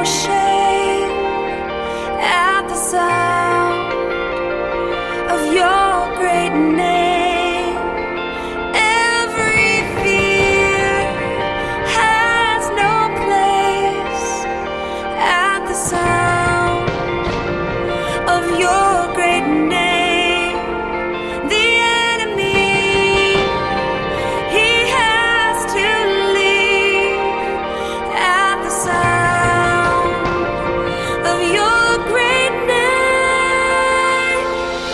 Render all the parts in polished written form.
shame at the sound of your great name. Every fear has no place at the sound of your great name. The enemy, he has to leave at the sound of your great name.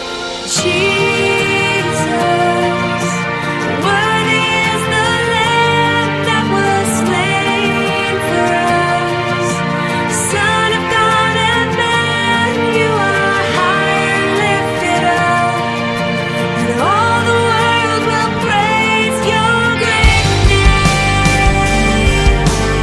Jesus, worthy is the Lamb that was slain for us. Son of God and man, you are high and lifted up, and all the world will praise your great name.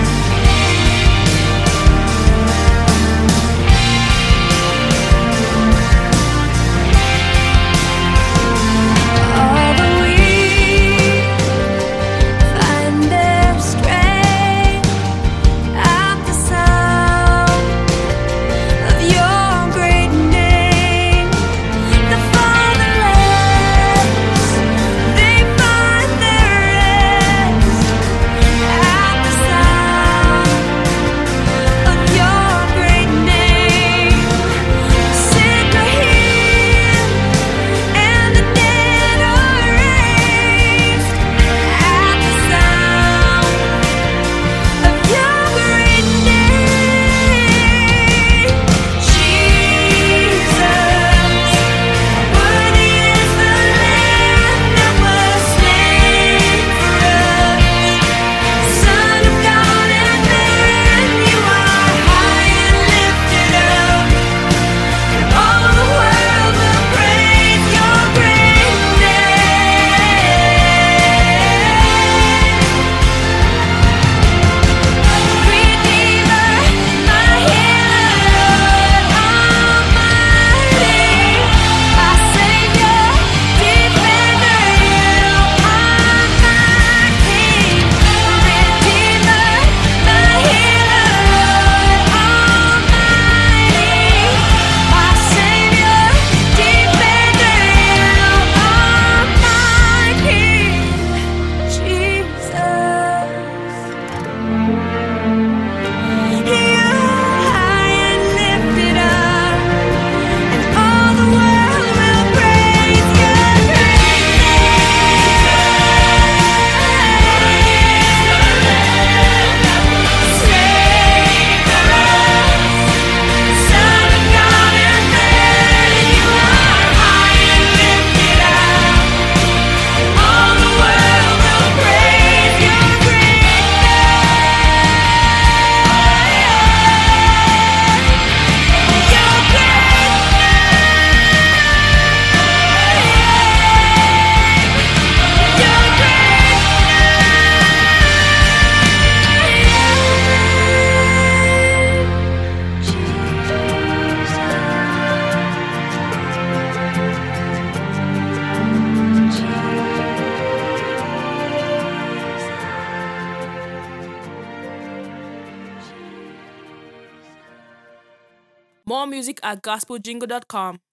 All the weak find their strength at the sound of your great name. The fatherless, they find their rest at the sound of your great name. Sick are healed and the dead are raised at the sound of your great name. Jesus, worthy is the Lamb that was slain for us. Son of God and man, you are high and lifted up, and all the world will praise your great name. Redeemer, my healer, Almighty, my Savior, Defender, you are my King. Redeemer, my healer, Almighty, my Savior, Defender, you are my King. Jesus, you high and lifted up, and all the world will praise your great name. Son of God and man, you are high and lifted up, and all the world will praise your great More music at gospeljingle.com.